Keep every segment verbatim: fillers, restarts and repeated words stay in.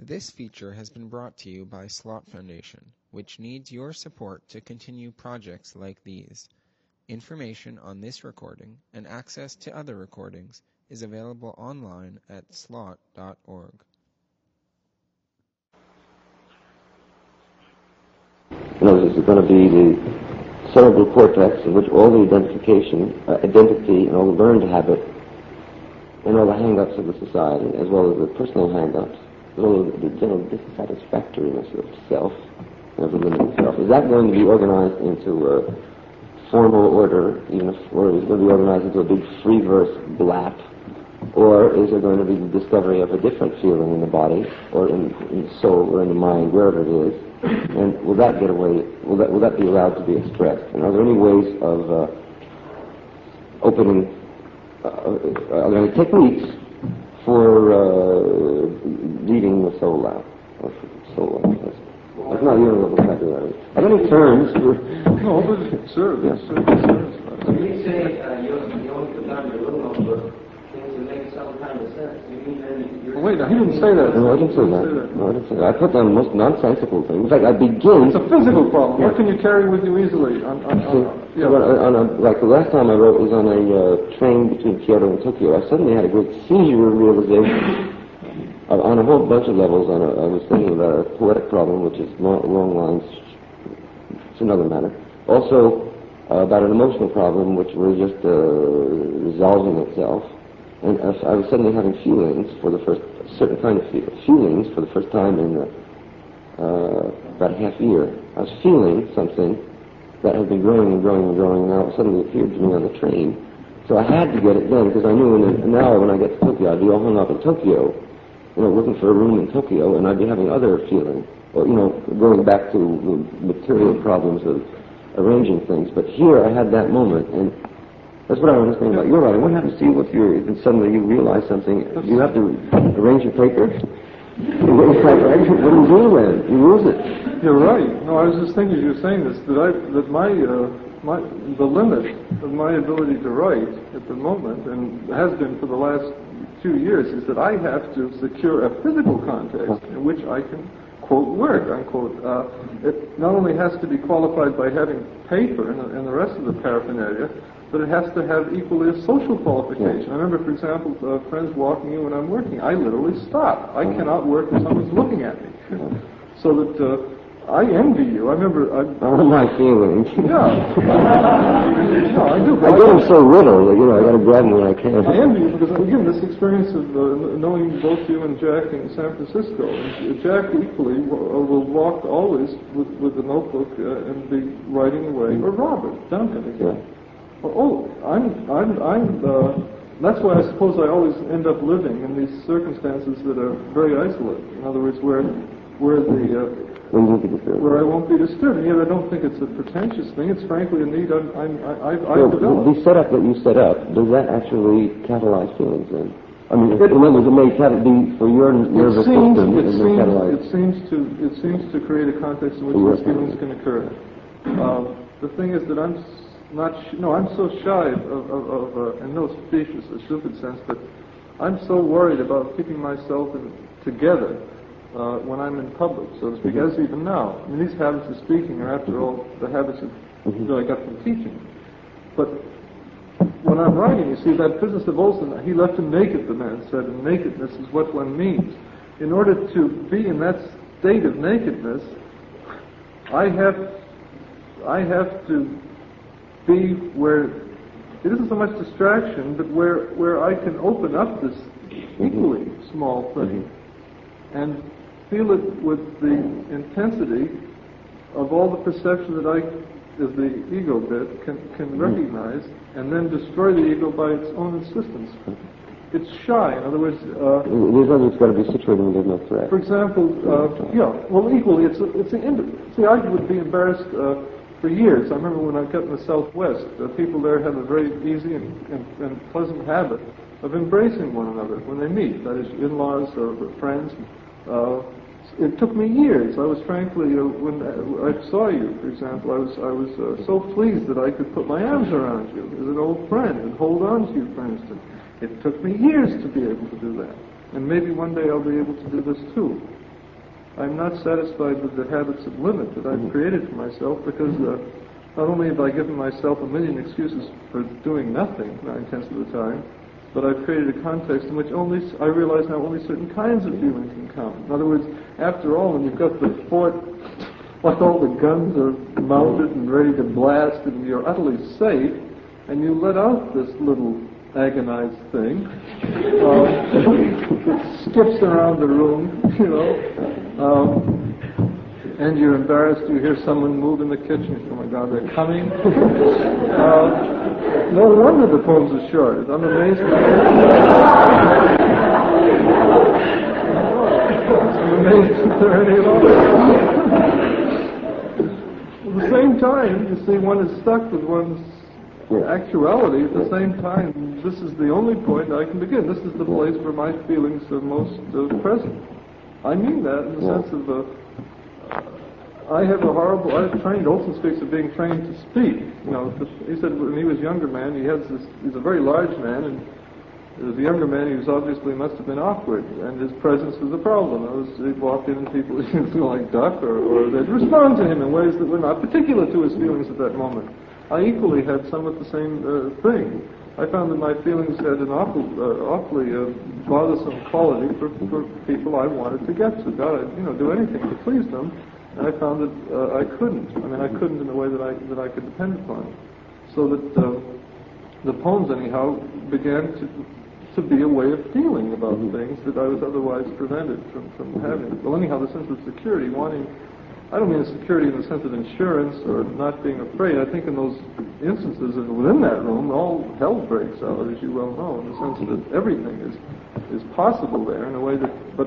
This feature has been brought to you by Slot Foundation, which needs your support to continue projects like these. Information on this recording and access to other recordings is available online at slot dot org. In other words, it's going to be the cerebral cortex in which all the identification, uh, identity, and all the learned habit, and all the hang-ups of the society, as well as the personal hang-ups, as well as the general dissatisfactoriness of self, of the limited self. Is that going to be organized into a formal order, even if, or is it going to be organized into a big free verse blap, or is there going to be the discovery of a different feeling in the body, or in, in the soul, or in the mind, wherever it is? And will that get away? Will that will that be allowed to be expressed? And are there any ways of uh, opening? Uh, are there any techniques for uh, leading the soul out? Or soul out? That's, that's not your vocabulary. Are there any terms for? No, but sure. Yes, sure. When you say uh, you you only put down your little notebook, things that make some kind of sense. You mean then you're... Oh, wait, now he didn't say that. No, I didn't say that. No, I didn't say that. I put down the most nonsensical things. In fact, I begin. It's a physical problem. What can you carry with you easily? On, on, on, yeah. on, on a, like the last time I wrote was on a uh, train between Kyoto and Tokyo. I suddenly had a great seizure of realization of, on a whole bunch of levels. On a, I was thinking about a poetic problem, which is long, long lines. It's another matter. Also uh, about an emotional problem, which was just uh, resolving itself. And uh, I was suddenly having feelings for the first, a certain kind of feel, feelings for the first time in uh, uh, about a half year. I was feeling something that had been growing and growing and growing, and now it suddenly appeared to me on the train. So I had to get it done, because I knew in an hour when I get to Tokyo, I'd be all hung up in Tokyo, you know, looking for a room in Tokyo, and I'd be having other feelings, or, you know, going back to the material problems of arranging things. But here I had that moment, and that's what I understand about your writing. What happens to you if you're, if suddenly you realize something? Do you have to arrange your paper? What do you do then? You lose it. You're right. No, I was just thinking, you were saying this, that I, that my, uh, my, the limit of my ability to write at the moment, and has been for the last two years, is that I have to secure a physical context in which I can quote work, unquote. Uh, it not only has to be qualified by having paper and, and the rest of the paraphernalia, but it has to have equally a social qualification. I remember, for example, uh, friends walking in when I'm working. I literally stop. I cannot work if someone's looking at me. So that uh, I envy you. I remember... I, All my feelings. Yeah. No, I do. I get them so little that, you know, I got to grab them when I can. I envy you because, again, this experience of uh, knowing both you and Jack in San Francisco. And Jack equally w- will walk always with, with a notebook uh, and be writing away. Or Robert, Duncan again. Yeah. Oh, I'm, I'm, I'm, uh, that's why I suppose I always end up living in these circumstances that are very isolated. In other words, where, where the, uh, where I won't be disturbed. And yet I don't think it's a pretentious thing. It's frankly a need I'm, I'm, I, I've, I've so developed. The setup that you set up, does that actually catalyze feelings then? I mean, it, remember, it may cat- be for your nervous seems, system. It, it, seems, catalyze. it seems to, it seems to create a context in which these feelings can occur. Um, the thing is that I'm Not sh- no, I'm so shy of, of, of uh, in no specious or stupid sense, but I'm so worried about keeping myself in, together uh, when I'm in public, so to speak, as even now. I mean, these habits of speaking are, after all, the habits of, that I got from teaching. But when I'm writing, you see, that business of Olson, he left him naked, the man said, and nakedness is what one means. In order to be in that state of nakedness, I have, I have to be where it isn't so much distraction, but where, where I can open up this equally small thing and feel it with the intensity of all the perception that I, as the ego bit, can, can recognize, and then destroy the ego by its own insistence. It's shy. In other words, uh, there's nothing that's got to be situated when there's no threat. For example, uh, yeah. Well, equally, it's a, it's an. See, I would be embarrassed. Uh, For years, I remember when I got in the Southwest, uh, people there have a very easy and, and, and pleasant habit of embracing one another when they meet, that is, in-laws or, or friends. Uh, it took me years. I was frankly, uh, when I saw you, for example, I was I was uh, so pleased that I could put my arms around you as an old friend and hold on to you, for instance. It took me years to be able to do that. And maybe one day I'll be able to do this too. I'm not satisfied with the habits of limit that I've Mm-hmm. created for myself, because uh, not only have I given myself a million excuses for doing nothing nine tenths of the time, but I've created a context in which only I realize now only certain kinds of feeling can count. In other words, after all, when you've got the fort, like all the guns are mounted and ready to blast, and you're utterly safe, and you let out this little agonized thing, uh, it skips around the room, you know, um, and you're embarrassed. You hear someone move in the kitchen. Oh my God, they're coming. uh, no wonder the poems are short. I'm amazed. I'm amazed that there are any at all. At the same time, you see, one is stuck with one's actuality. At the same time, this is the only point I can begin. This is the place where my feelings are most uh, present. I mean that in the sense of, uh, I have a horrible, I was trained, Olson speaks of being trained to speak. You know, he said when he was a younger man, he has this, he's a very large man, and as a younger man, he was obviously must have been awkward, and his presence was a problem. I was, he'd walk in and people would feel like duck, or, or they'd respond to him in ways that were not particular to his feelings at that moment. I equally had somewhat the same uh, thing. I found that my feelings had an awful, uh, awfully uh, bothersome quality for, for people I wanted to get to. God, I'd, you know, do anything to please them, and I found that uh, I couldn't. I mean, I couldn't in a way that I that I could depend upon. So that uh, the poems, anyhow, began to to be a way of feeling about things that I was otherwise prevented from, from having. Well, anyhow, the sense of security, wanting, I don't mean a security in the sense of insurance or not being afraid. I think in those instances and within that room, all hell breaks out, as you well know, in the sense that everything is is possible there in a way that, but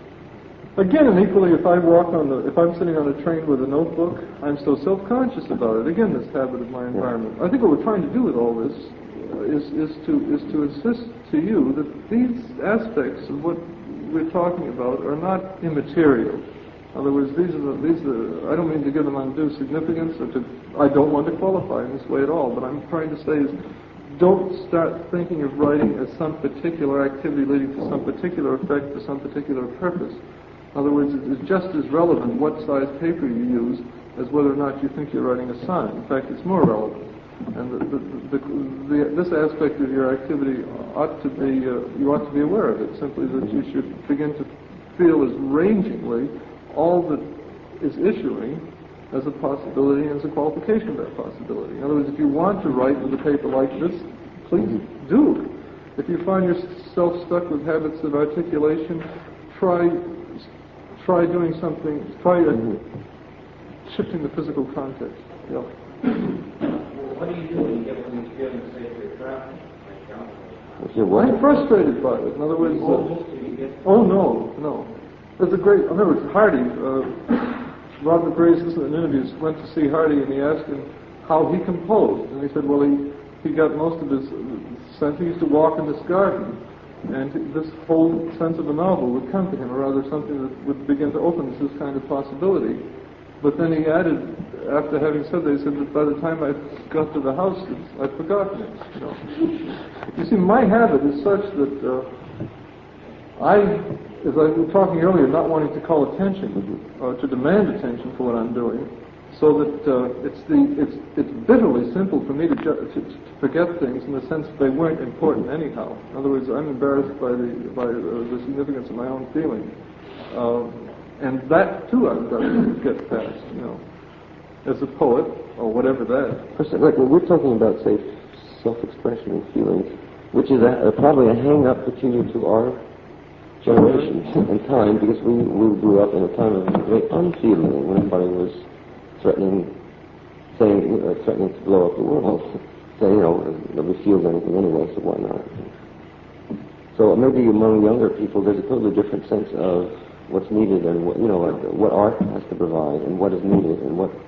again, and equally, if I walk on the, if I'm sitting on a train with a notebook, I'm so self-conscious about it. Again, this habit of my environment. I think what we're trying to do with all this is is to is to insist to you that these aspects of what we're talking about are not immaterial. In other words, these are the, these are, I don't mean to give them undue significance, or to, I don't want to qualify in this way at all, but I'm trying to say is, don't start thinking of writing as some particular activity leading to some particular effect for some particular purpose. In other words, it's just as relevant what size paper you use as whether or not you think you're writing a sonnet. In fact, it's more relevant. And the, the, the, the, this aspect of your activity ought to be, uh, you ought to be aware of it, simply that you should begin to feel as rangingly all that is issuing as a possibility and as a qualification of that possibility. In other words, if you want to write with a paper like this, please do. If you find yourself stuck with habits of articulation, try try doing something, try uh, shifting the physical context. Yeah. What do you do when you get from these feelings, say, if you're traveling? I'm frustrated by it. In other words, uh, oh no, no. There's a great, I remember Hardy, uh, Robert Gray's in interviews, went to see Hardy and he asked him how he composed. And he said, well, he, he got most of his sense, he used to walk in this garden. And this whole sense of a novel would come to him, or rather something that would begin to open to this kind of possibility. But then he added, after having said that, he said that by the time I got to the house, I'd forgotten it. You know. You see, my habit is such that uh, I, as I was talking earlier, not wanting to call attention, or to demand attention for what I'm doing, so that uh, it's the it's it's bitterly simple for me to, ju- to, to forget things in the sense that they weren't important anyhow. In other words, I'm embarrassed by the by uh, the significance of my own feeling. Um, And that, too, I've got to get past, you know, as a poet, or whatever that. Like, when we're talking about, say, self-expression and feelings, which is a, probably a hang-up peculiar to our generation and time, because we, we grew up in a time of great unfeeling, when everybody was threatening, saying, uh, threatening to blow up the world, saying, you know, nobody feels anything anyway, so why not? So maybe among younger people, there's a totally different sense of what's needed and what, you know, what, what art has to provide and what is needed and what.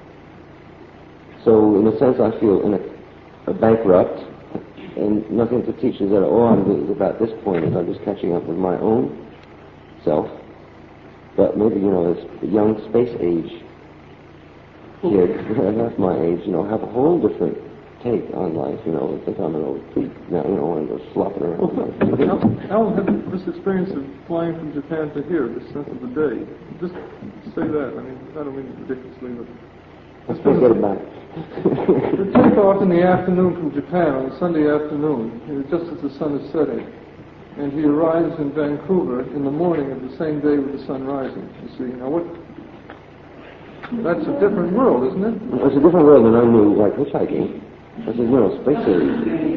So in a sense, I feel in a, a bankrupt and nothing to teach is that all I'm doing is about this point is I'm just catching up with my own self. But maybe, you know, as a young space age kid, that's my age, you know, have a whole different take on life, you know, I think I'm an old freak now, you know, and just slopping around. Well, Alan had this experience of flying from Japan to here, this sense of the day. Just say that, I mean, I don't mean it ridiculously, but... Let's get it back. The takeoff in the afternoon from Japan, on a Sunday afternoon, you know, just as the sun is setting, and he arrives in Vancouver in the morning of the same day with the sun rising, you see. Now what... That's a different world, isn't it? It's a different world than I knew, like hitchhiking. I said, you know, space age.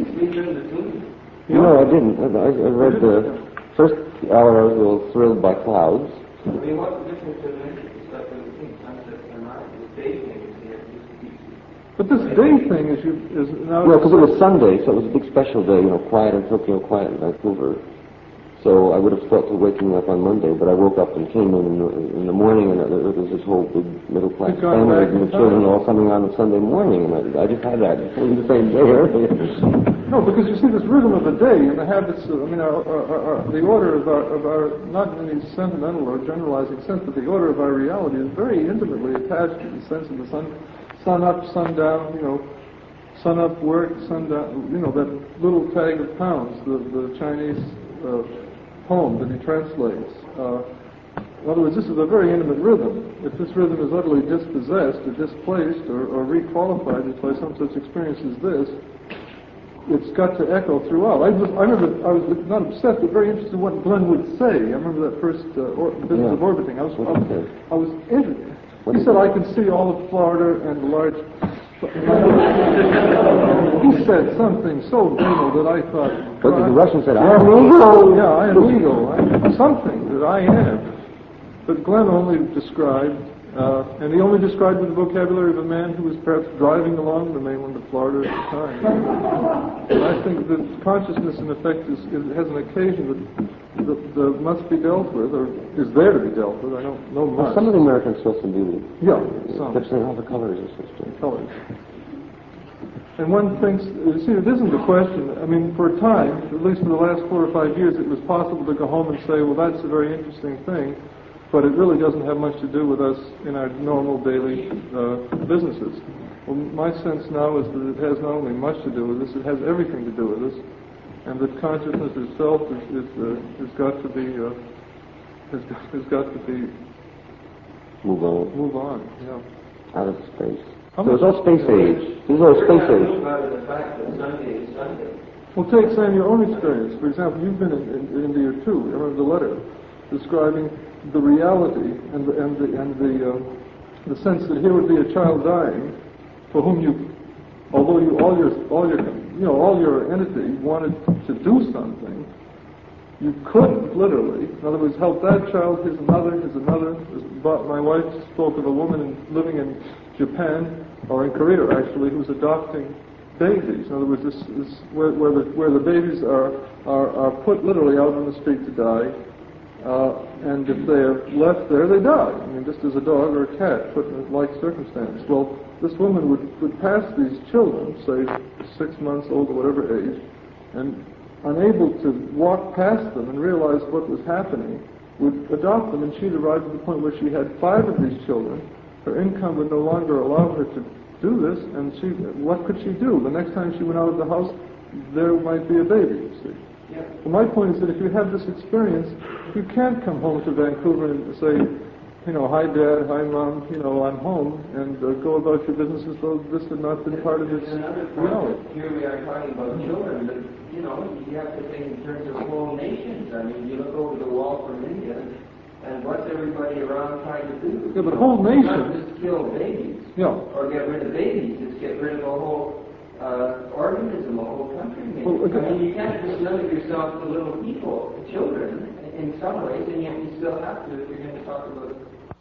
No, I didn't. I, I read the first hour I was a little thrilled by clouds. I mean, what's the difference between stuff and the thing, sunset, sunrise, the day thing is here? But this day thing is, you, is now... Well, because it was Sunday, so it was a big special day, you know, quiet in Tokyo, quiet in Vancouver. So I would have thought to waking up on Monday, but I woke up and came in in the, in the morning, and there was this whole big middle-class family and the children all coming on a Sunday morning, and I, I just had that in the same day earlier. No, because you see this rhythm of the day and the habits of, I mean, our, our, our, our, the order of our, of our, not in any sentimental or generalizing sense, but the order of our reality is very intimately attached to the sense of the sun, sun up, sun down, you know, sun up, work, sun down, you know, that little tag of pounds, the, the Chinese uh, poem that he translates. Uh, in other words, this is a very intimate rhythm. If this rhythm is utterly dispossessed or displaced or, or requalified by some such experience as this, it's got to echo throughout. I, was, I remember I was not obsessed, but very interested in what Glenn would say. I remember that first uh, or, business yeah. of orbiting. I was, I was, I was interested. He said, I can see all of Florida and the large... He said something so banal that I thought... But the Russian said, I am ego! Yeah, I am ego. I'm something that I am. But Glenn only described, uh, and he only described with the vocabulary of a man who was perhaps driving along the mainland of Florida at the time. And I think that consciousness, in effect, is, is, has an occasion that, that, that must be dealt with, or is there to be dealt with. I don't know much. Well, some of the Americans saw some beauty. Yeah, some. They're saying all the colors are so strange. Colors. And one thinks, you see, it isn't a question. I mean, for a time, at least for the last four or five years, it was possible to go home and say, well, that's a very interesting thing, but it really doesn't have much to do with us in our normal daily uh, businesses. Well, my sense now is that it has not only much to do with us, it has everything to do with us, and that consciousness itself is, is, uh, has got to be, uh, has, has got to be... Move on. Move on, yeah. Out of space. How So it's much- all space age. This is all space age. About the fact that Sunday is Sunday. Well, take, Sam, your own experience. For example, you've been in, in, in India too. I remember the letter describing the reality and the and the and the, uh, the sense that here would be a child dying, for whom you, although you all your all your you know all your entity wanted to do something, you couldn't literally. In other words, help that child, his another, his another. But my wife spoke of a woman in, living in Japan, or in Korea actually, who's adopting babies. In other words, this is where, where the where the babies are, are are put literally out on the street to die, uh, and if they are left there, they die. I mean, just as a dog or a cat put in a like circumstance. Well, this woman would would pass these children, say six months old or whatever age, and unable to walk past them and realize what was happening, would adopt them, and she'd arrived at the point where she had five of these children. Her income would no longer allow her to do this, and she, what could she do? The next time she went out of the house, there might be a baby, you see. Yeah. Well, my point is that if you have this experience, you can't come home to Vancouver and say, you know, hi Dad, hi Mom, you know, I'm home, and uh, go about your business as though this had not been part of its Another reality. point, here we are talking about children, but, you know, you have to think in terms of whole nations. I mean, you look over the wall from India, and what's everybody around trying to do? Yeah, but whole nation- Not just kill babies, Yeah. or get rid of babies, it's get rid of a whole uh, organism, a whole country. Maybe. Well, again- I mean, you can't just limit yourself to little people, children, in some ways, and yet you still have to if you're going to talk about